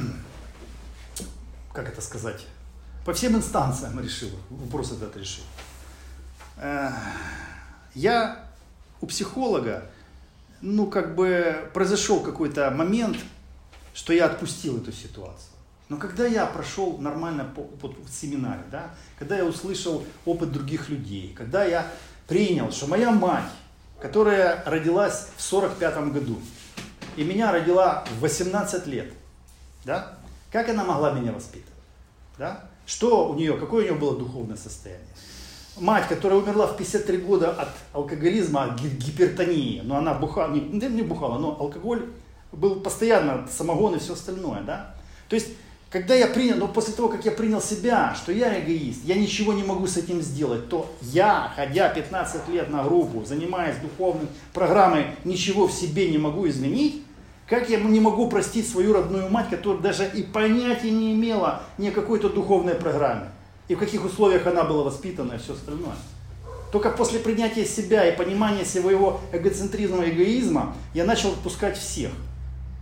как это сказать, по всем инстанциям решил, вопрос этот решил. Э, я у психолога, ну, как бы произошел какой-то момент, что я отпустил эту ситуацию. Но когда я прошел нормально по, по, в семинаре, да, когда я услышал опыт других людей, когда я принял, что моя мать, которая родилась в сорок пятом году, и меня родила в восемнадцать лет, да, как она могла меня воспитывать? Да? Что у нее, какое у нее было духовное состояние? Мать, которая умерла в пятьдесят три года от алкоголизма, от гипертонии, но она бухала, не, не бухала, но алкоголь был постоянно, самогон и все остальное, да? То есть, когда я принял, но после того, как я принял себя, что я эгоист, я ничего не могу с этим сделать, то я, ходя пятнадцать лет на группу, занимаясь духовной программой, ничего в себе не могу изменить, как я не могу простить свою родную мать, которая даже и понятия не имела ни о какой-то духовной программе, и в каких условиях она была воспитана и все остальное. Только после принятия себя и понимания своего эгоцентризма и эгоизма я начал отпускать всех.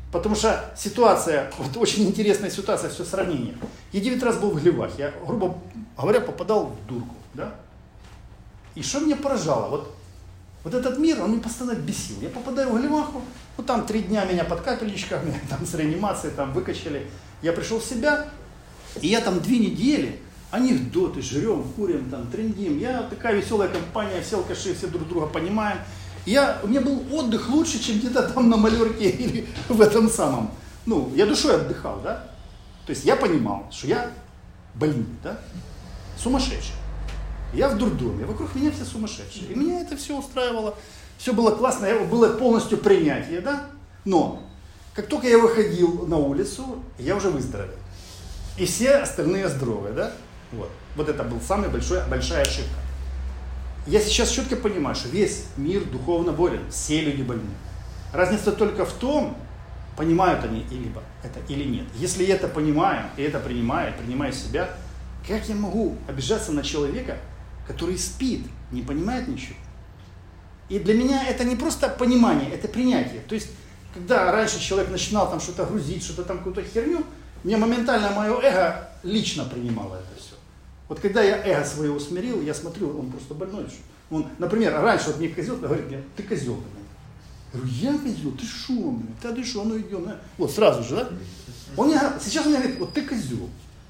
Потому что ситуация, вот очень интересная ситуация, все сравнение. Я девять раз был в Глевах, я, грубо говоря, попадал в дурку, да? И что меня поражало, вот, вот этот мир, он меня постоянно бесил. Я попадаю в Глеваху, ну там три дня меня под капельничками, там с реанимацией, там выкачали. Я пришел в себя, и я там две недели, анекдоты, жрем, курим, там, трендим. Я такая веселая компания, все алкаши, все друг друга понимаем. Я, у меня был отдых лучше, чем где-то там на Малерке или в этом самом. Ну, я душой отдыхал, да? То есть я понимал, что я больной, да? Сумасшедший. Я в дурдоме, вокруг меня все сумасшедшие. И меня это все устраивало. Все было классно, было полностью принятие, да? Но, как только я выходил на улицу, я уже выздоровел. И все остальные здоровые, да? Вот, вот это была самая большая, большая ошибка. Я сейчас четко понимаю, что весь мир духовно болен, все люди больны. Разница только в том, понимают они либо это или нет. Если я это понимаю, и это принимаю, принимаю себя, как я могу обижаться на человека, который спит, не понимает ничего? И для меня это не просто понимание, это принятие. То есть, когда раньше человек начинал там что-то грузить, что-то там какую-то херню, мне моментально мое эго лично принимало это все. Вот когда я эго свое усмирил, я смотрю, он просто больной. Он, например, раньше вот мне козел говорит мне, ты козел. Я говорю, я козел, ты шо, ты, ты шо, ну идем. Вот сразу же, да? Он мне, сейчас он мне говорит, вот ты козел.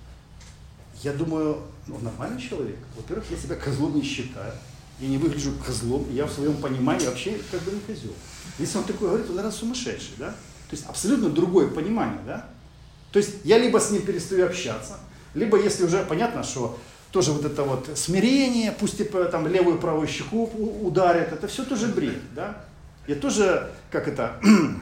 Я думаю, ну нормальный человек. Во-первых, я себя козлом не считаю. Я не выгляжу козлом, я в своем понимании вообще как бы не козел. Если он такой говорит, он, наверное, сумасшедший, да? То есть абсолютно другое понимание, да? То есть я либо с ним перестаю общаться, либо если уже понятно, что тоже вот это вот смирение, пусть типа там левую правую щеку ударит, это все тоже бред, да? Я тоже, как это,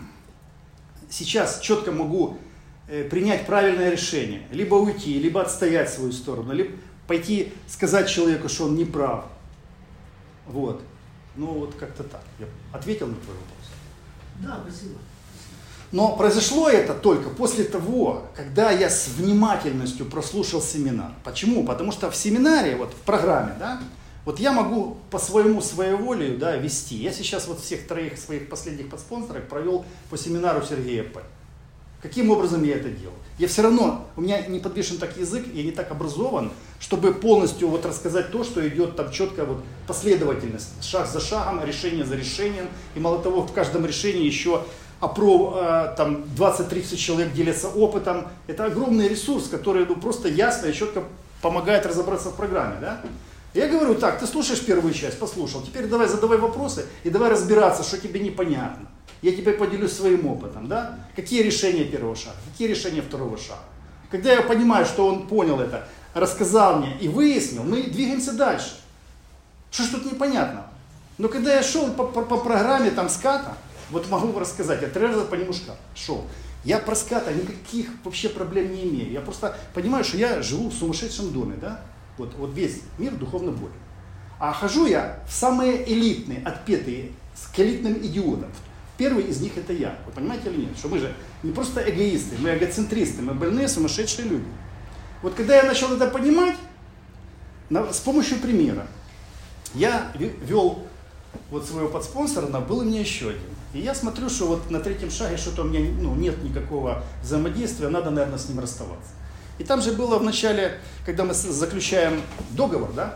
сейчас четко могу э, принять правильное решение, либо уйти, либо отстоять свою сторону, либо пойти сказать человеку, что он не прав. Вот. Ну вот как-то так. Я ответил на твой вопрос? Да, спасибо. Но произошло это только после того, когда я с внимательностью прослушал семинар. Почему? Потому что в семинаре, вот в программе, да, вот я могу по своему своеволию, да, вести. Я сейчас вот всех троих своих последних подспонсоров провел по семинару Сергея П. Каким образом я это делал? Я все равно, у меня не подвешен так язык, я не так образован, чтобы полностью вот рассказать то, что идет там четко вот последовательность, шаг за шагом, решение за решением. И мало того, в каждом решении еще опро, там двадцать-тридцать человек делятся опытом. Это огромный ресурс, который ну, просто ясно и четко помогает разобраться в программе. Да? Я говорю, так, ты слушаешь первую часть, послушал, теперь давай задавай вопросы и давай разбираться, что тебе непонятно. Я тебе поделюсь своим опытом, да? Какие решения первого шага, какие решения второго шага. Когда я понимаю, что он понял это, рассказал мне и выяснил, мы двигаемся дальше. Что ж тут непонятно? Но когда я шел по, по, по программе там ската, вот могу рассказать, я три раза по нему шел. Я про ската никаких вообще проблем не имею. Я просто понимаю, что я живу в сумасшедшем доме, да? Вот, вот весь мир духовно болен. А хожу я в самые элитные, отпетые, к элитным идиотам. Первый из них это я. Вы понимаете или нет? Что мы же не просто эгоисты, мы эгоцентристы, мы больные, сумасшедшие люди. Вот когда я начал это понимать, на, с помощью примера, я вел вот своего подспонсора, но был у меня еще один. И я смотрю, что вот на третьем шаге что-то у меня ну, нет никакого взаимодействия, надо, наверное, с ним расставаться. И там же было в начале, когда мы заключаем договор, да,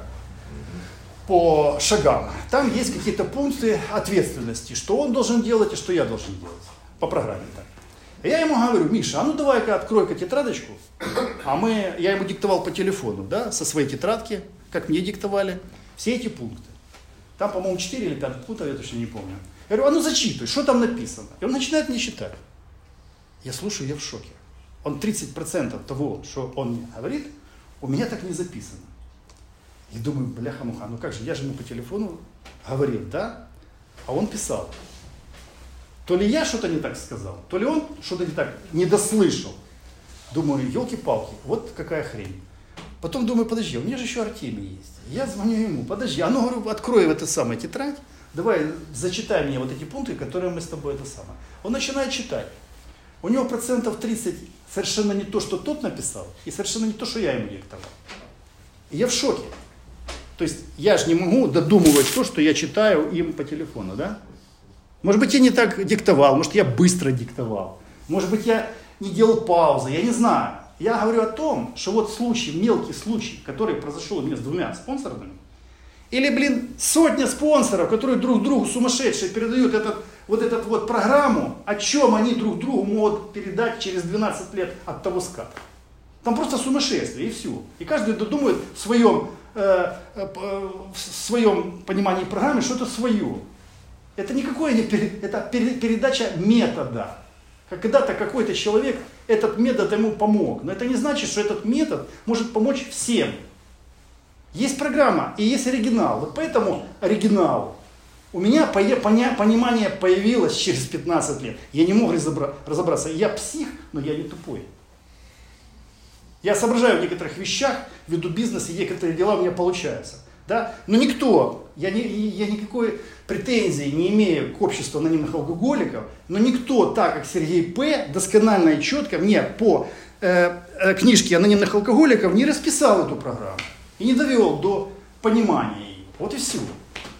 по шагам, там есть какие-то пункты ответственности, что он должен делать и что я должен делать по программе. Так. И я ему говорю, Миша, а ну давай-ка открой-ка тетрадочку, а мы, я ему диктовал по телефону, да, со своей тетрадки, как мне диктовали, все эти пункты. Там, по-моему, четыре или пять пунктов, я точно не помню. Я говорю, а ну зачитай, что там написано? И он начинает мне читать. Я слушаю, я в шоке. Он тридцать процентов того, что он мне говорит, у меня так не записано. И думаю, бляха-муха, ну как же, я же ему по телефону говорил, да? А он писал. То ли я что-то не так сказал, то ли он что-то не так не дослышал. Думаю, елки-палки, вот какая хрень. Потом думаю, подожди, у меня же еще Артемий есть. Я звоню ему, подожди, а ну говорю, открой в это самое тетрадь, давай зачитай мне вот эти пункты, которые мы с тобой это самое. Он начинает читать. У него процентов тридцать совершенно не то, что тот написал, и совершенно не то, что я ему диктовал. И я в шоке. То есть я же не могу додумывать то, что я читаю им по телефону, да? Может быть, я не так диктовал, может, я быстро диктовал. Может быть, я не делал паузы, я не знаю. Я говорю о том, что вот случай, мелкий случай, который произошел у меня с двумя спонсорами, или, блин, сотня спонсоров, которые друг другу сумасшедшие передают этот, вот эту вот программу, о чем они друг другу могут передать через двенадцать лет от того ската. Там просто сумасшествие, и все. И каждый думает в своем, э, э, в своем понимании программы, что это свое. Это никакое не пере, это передача метода. Когда-то какой-то человек этот метод ему помог. Но это не значит, что этот метод может помочь всем. Есть программа и есть оригинал. Вот поэтому оригинал. У меня понимание появилось через пятнадцать лет. Я не мог разобраться. Я псих, но я не тупой. Я соображаю в некоторых вещах, веду бизнес, и некоторые дела у меня получаются. Да? Но никто, я, не, я никакой претензии не имею к обществу анонимных алкоголиков, но никто так, как Сергей П., досконально и четко мне по э, э, книжке анонимных алкоголиков не расписал эту программу и не довел до понимания ее. Вот и все.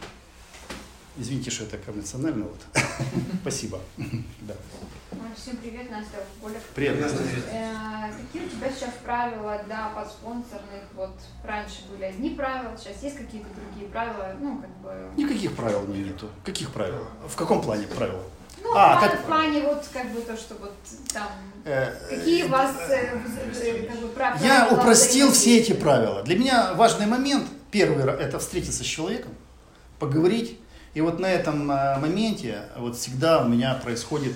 Извините, что это конвенционально. Вот. Спасибо. Да. Всем привет, Настя Алкоголик. Привет, Настя. Э, какие у тебя сейчас правила для подспонсорных? Вот раньше были одни правила, сейчас есть какие-то другие правила? Ну, как бы... Никаких правил у меня нету. Каких правил? В каком плане правила? Ну, а, в, как... в плане вот как бы то, что вот там... Э, какие у вас э, э, как бы, правила? Я упростил все эти правила. Для меня важный момент, первый, это встретиться с человеком, поговорить. И вот на этом э, моменте вот всегда у меня происходит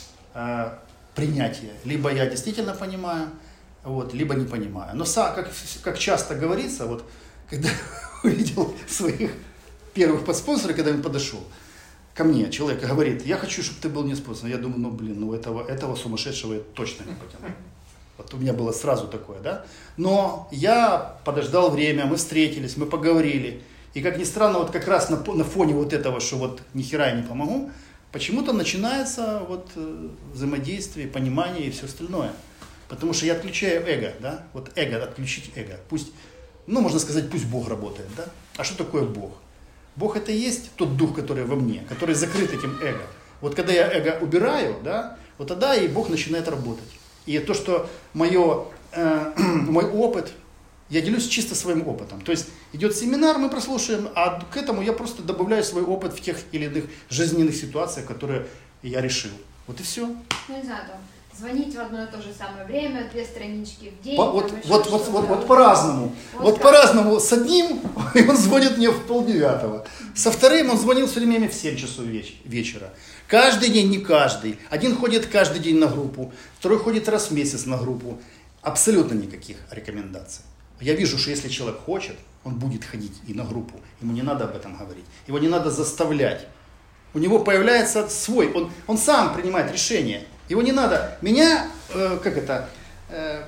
э, принятие. Либо я действительно понимаю, вот, либо не понимаю. Но са, как, как часто говорится, вот, когда увидел своих первых подспонсоров, когда он подошел ко мне, человек говорит, я хочу, чтобы ты был не спонсором. Я думаю, ну блин, ну этого, этого сумасшедшего я точно не потяну. Вот у меня было сразу такое, да. Но я подождал время, мы встретились, мы поговорили. И как ни странно, вот как раз на, на фоне вот этого, что вот ни хера я не помогу, почему-то начинается вот взаимодействие, понимание и все остальное. Потому что я отключаю эго, да, вот эго, отключить эго. Пусть, ну можно сказать, пусть Бог работает, да. А что такое Бог? Бог это и есть тот дух, который во мне, который закрыт этим эго. Вот когда я эго убираю, да, вот тогда и Бог начинает работать. И то, что мое, э, мой опыт, я делюсь чисто своим опытом. То есть идет семинар, мы прослушаем, а к этому я просто добавляю свой опыт в тех или иных жизненных ситуациях, которые я решил. Вот и все. Ну, не знаю, там, звонить в одно и то же самое время, две странички в день. По, там, вот, еще вот, вот, вот, да. вот по-разному. Вот, вот по-разному. С одним он звонит мне в полдевятого. Со вторым он звонил все время в семь часов веч- вечера. Каждый день, не каждый. Один ходит каждый день на группу, второй ходит раз в месяц на группу. Абсолютно никаких рекомендаций. Я вижу, что если человек хочет, он будет ходить и на группу. Ему не надо об этом говорить. Его не надо заставлять. У него появляется свой, он, он сам принимает решение. Его не надо, меня, э, как это, э,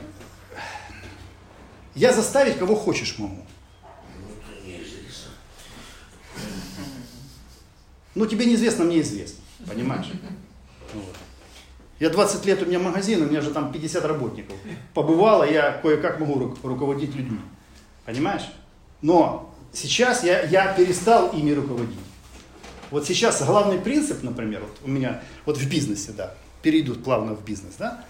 я заставить кого хочешь могу. Ну, тебе неизвестно, мне известно, понимаешь? Вот. Я двадцать лет, у меня магазин, у меня же там пятьдесят работников. Побывало, я кое-как могу ру- руководить людьми, понимаешь? Но сейчас я, я перестал ими руководить. Вот сейчас главный принцип, например, вот у меня, вот в бизнесе, да, перейдут плавно в бизнес, да,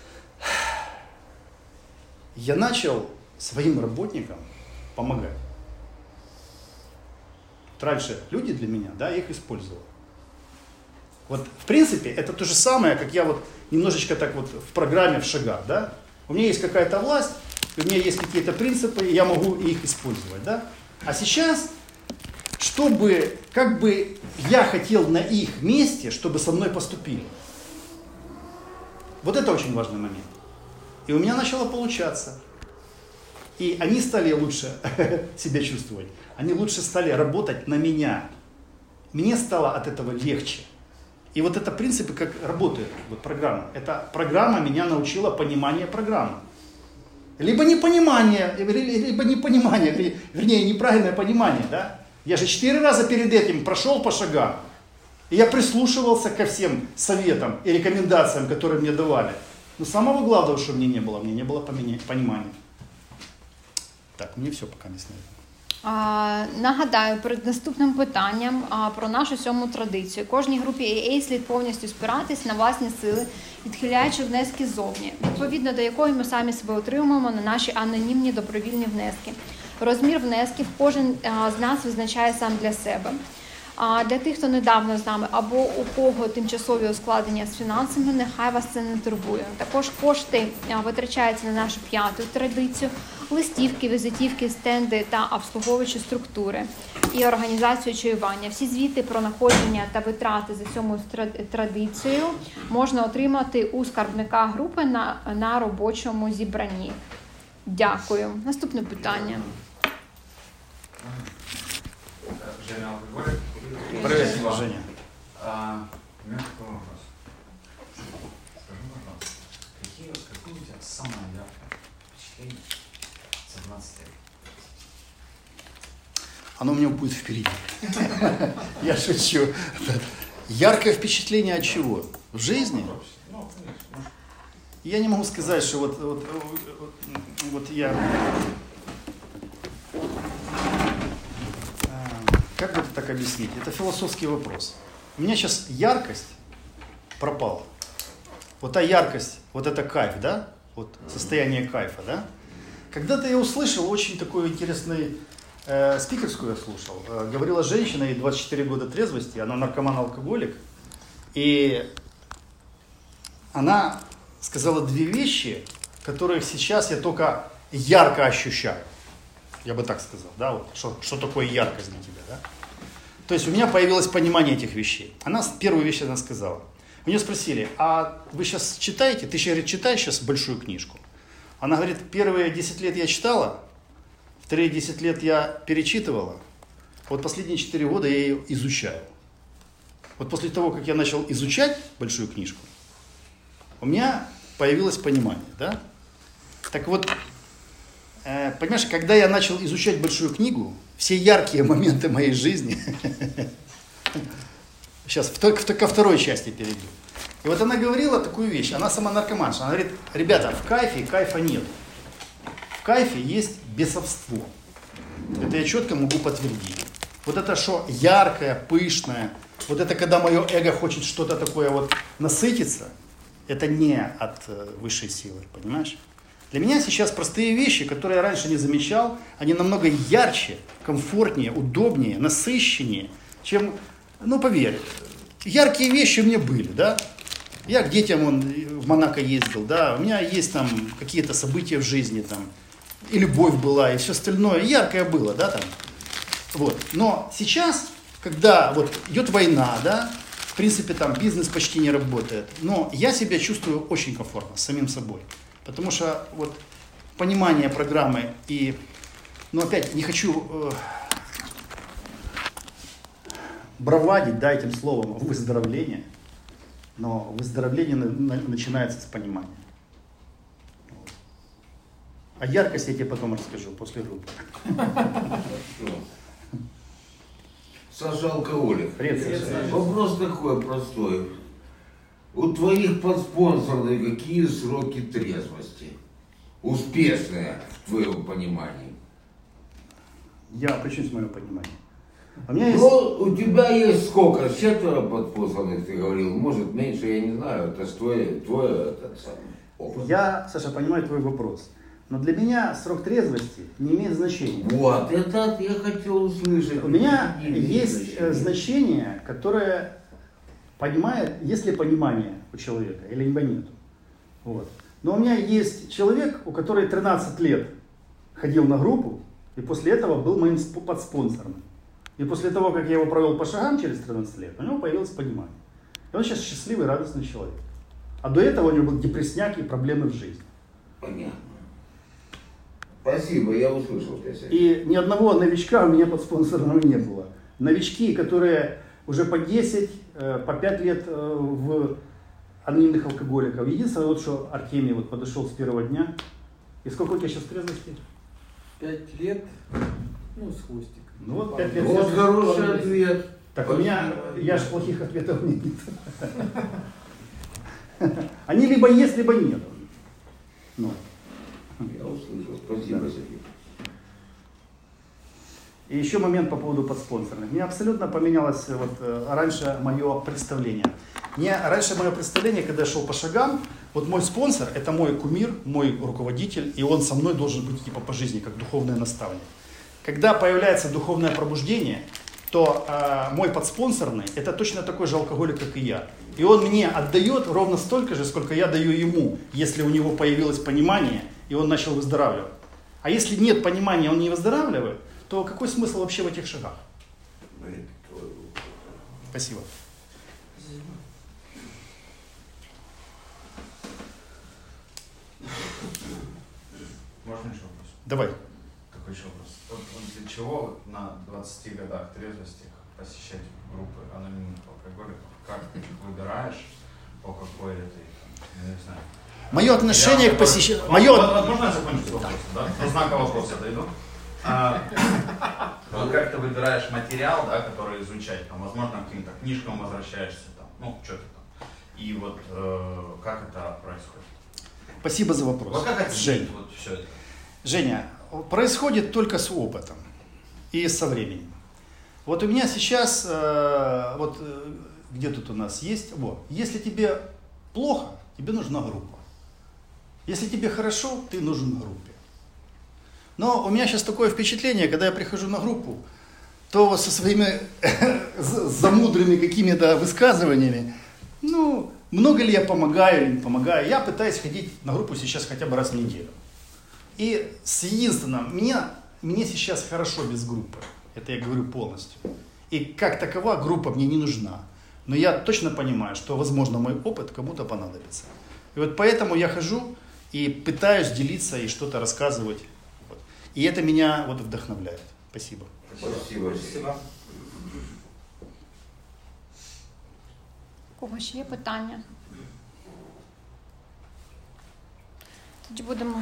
я начал своим работникам помогать. Вот раньше люди для меня, да, я их использовал. Вот, в принципе, это то же самое, как я вот немножечко так вот в программе, в шагах, да. У меня есть какая-то власть, у меня есть какие-то принципы, и я могу их использовать, да. А сейчас, чтобы, как бы я хотел на их месте, чтобы со мной поступили. Вот это очень важный момент. И у меня начало получаться. И они стали лучше себя чувствовать. Они лучше стали работать на меня. Мне стало от этого легче. И вот это принципы, как работает вот программа. Эта программа меня научила пониманию программы. Либо непонимание, либо непонимание, вернее, неправильное понимание, да? Я же четыре раза перед этим прошел по шагам. И я прислушивался ко всем советам и рекомендациям, которые мне давали. Но самого главного, что мне не было, мне не было понимания. Так, мне все пока не снято. А, нагадаю перед наступним питанням а, про нашу сьому традицію. Кожній групі ей ей слід повністю спиратись на власні сили, відхиляючи внески ззовні, відповідно до якої ми самі себе отримуємо на наші анонімні добровільні внески. Розмір внесків кожен а, з нас визначає сам для себе. А для тих, хто недавно з нами або у кого тимчасові ускладнення з фінансами, нехай вас це не турбує. Також кошти витрачаються на нашу п'яту традицію – листівки, візитівки, стенди та обслуговуючі структури і організацію чаювання. Всі звіти про находження та витрати за цьому традицією можна отримати у скарбника групи на, на робочому зібранні. Дякую. Наступне питання. Женя алкоголик. Привет, Женя. А, у меня такой вопрос. Скажи, пожалуйста, какие, какое у тебя самое яркое впечатление за двадцать лет? Оно у меня будет впереди. Я шучу. Яркое впечатление от чего? В жизни? Ну, конечно. Я не могу сказать, что вот, вот, вот, вот я... Как бы это так объяснить? Это философский вопрос. У меня сейчас яркость пропала. Вот та яркость, вот это кайф, да? Вот состояние кайфа, да? Когда-то я услышал очень такой интересный, э, спикерскую я слушал. Э, говорила женщина, ей двадцать четыре года трезвости, она наркоман-алкоголик. И она сказала две вещи, которых сейчас я только ярко ощущаю. Я бы так сказал, да, вот, что, что такое яркость для тебя, да? То есть у меня появилось понимание этих вещей. Она, первую вещь она сказала. У нее спросили, а вы сейчас читаете? Ты, говорит, читаешь сейчас большую книжку? Она говорит, первые десять лет я читала, вторые десять лет я перечитывала, вот последние четыре года я ее изучаю. Вот после того, как я начал изучать большую книжку, у меня появилось понимание, да? Так вот, э, понимаешь, когда я начал изучать большую книгу, все яркие моменты моей жизни, сейчас ко второй части перейду. И вот она говорила такую вещь, она сама наркоманша, она говорит, ребята, в кайфе кайфа нет. В кайфе есть бесовство. Это я четко могу подтвердить. Вот это что яркое, пышное, вот это когда мое эго хочет что-то такое вот насытиться, это не от э, высшей силы, понимаешь? Для меня сейчас простые вещи, которые я раньше не замечал, они намного ярче, комфортнее, удобнее, насыщеннее, чем, ну поверь, яркие вещи у меня были, да? Я к детям он, в Монако ездил, да, у меня есть там какие-то события в жизни, там, и любовь была, и все остальное, яркое было, да, там, вот. Но сейчас, когда вот идет война, да, в принципе, там бизнес почти не работает, но я себя чувствую очень комфортно с самим собой, потому что вот понимание программы и, ну опять, не хочу э, бравадить, да, этим словом выздоровление, но выздоровление на, на, начинается с понимания. Вот. А яркость я тебе потом расскажу после группы. Саша алкоголик. Привет, Саша. Вопрос такой простой. У твоих подспонсоров какие сроки трезвости? Успешные, в твоем понимании. Я, почему с моего понимания? У меня есть... Ну, у тебя есть сколько? Четверо подспонсорных, ты говорил. Может, меньше, я не знаю. Это ж твой, твой этот самый опыт. Я, Саша, понимаю твой вопрос. Но для меня срок трезвости не имеет значения. Вот, это я хотел услышать. У меня есть значение. значение, которое понимает, есть ли понимание у человека или его нет. Вот. Но у меня есть человек, у которого тринадцать лет ходил на группу, и после этого был моим подспонсором. И после того, как я его провел по шагам через тринадцать лет, у него появилось понимание. И он сейчас счастливый, радостный человек. А до этого у него был депрессняк и проблемы в жизни. Понятно. Спасибо, я услышал тебя. И ни одного новичка у меня под спонсором не было. Новички, которые уже по десять, по пять лет в анонимных алкоголиков. Единственное, вот что Артемий вот подошел с первого дня. И сколько у тебя сейчас трезвости? Пять лет, ну, с хвостиком. Ну вот пять лет. Вот хороший ответ. Так у меня, я же плохих ответов не нет. Они либо есть, либо нет. Ну. Я услышал. Спасибо, Сергей. И еще момент по поводу подспонсорных. Мне абсолютно поменялось вот, раньше мое представление. Мне раньше мое представление, когда я шел по шагам, вот мой спонсор – это мой кумир, мой руководитель, и он со мной должен быть типа по жизни, как духовный наставник. Когда появляется духовное пробуждение, то э, мой подспонсорный – это точно такой же алкоголик, как и я. И он мне отдает ровно столько же, сколько я даю ему, если у него появилось понимание, и он начал выздоравливать. А если нет понимания, он не выздоравливает, то какой смысл вообще в этих шагах? Спасибо. Можно еще вопрос? Давай. Какой еще вопрос? Вот, вот для чего на двадцати годах трезвости посещать группы анонимных алкоголиков? Как ты их выбираешь? По какой этой, я не знаю. Мое отношение Я, к посещению... вот, Мое... вот, вот, можно я закончу с вопросом? Да? До знака вопроса дойду. А, вот как ты выбираешь материал, да, который изучать? Там, возможно, к каким-то книжкам возвращаешься, там, ну, что-то там. И вот э, как это происходит? Спасибо за вопрос. Вот как это Жень. вот все это? Женя, происходит только с опытом и со временем. Вот у меня сейчас, э, вот э, где тут у нас есть, вот, если тебе плохо, тебе нужна группа. Если тебе хорошо, ты нужен группе. Но у меня сейчас такое впечатление, когда я прихожу на группу, то вот со своими замудренными какими-то высказываниями, ну, много ли я помогаю или не помогаю, я пытаюсь ходить на группу сейчас хотя бы раз в неделю. И с единственным, меня, мне сейчас хорошо без группы, это я говорю полностью. И как такова группа мне не нужна. Но я точно понимаю, что, возможно, мой опыт кому-то понадобится. И вот поэтому я хожу и пытаюсь делиться и что-то рассказывать. Вот. И это меня вот вдохновляет. Спасибо. Спасибо. Спасибо. У кого ще є питання? Тоді будемо